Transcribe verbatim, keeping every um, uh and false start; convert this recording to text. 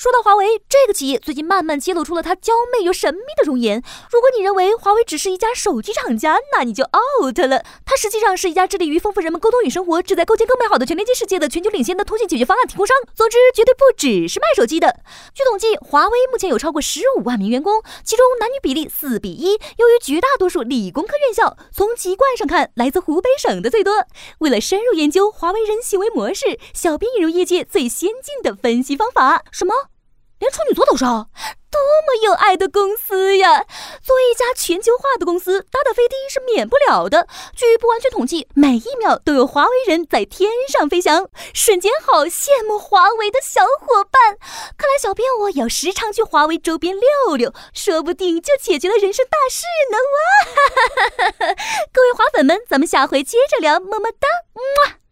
说到华为，这个企业最近慢慢揭露出了它娇媚又神秘的容颜。如果你认为华为只是一家手机厂家，那你就 out 了。它实际上是一家致力于丰富人们沟通与生活，旨在构建更美好的全连接世界的全球领先的通信解决方案提供商。总之，绝对不只是卖手机的。据统计，华为目前有超过十五万名员工，其中男女比例四比一。由于绝大多数理工科院校，从籍贯上看，来自湖北省的最多。为了深入研究华为人行为模式，小编引入业界最先进的分析方法。什么？连处女座都烧？多么有爱的公司呀！作为一家全球化的公司，打打飞的是免不了的。据不完全统计，每一秒都有华为人在天上飞翔，瞬间好羡慕华为的小伙伴。看来小编我也要时常去华为周边溜溜，说不定就解决了人生大事呢！哇，各位华粉们，咱们下回接着聊，么么哒，么。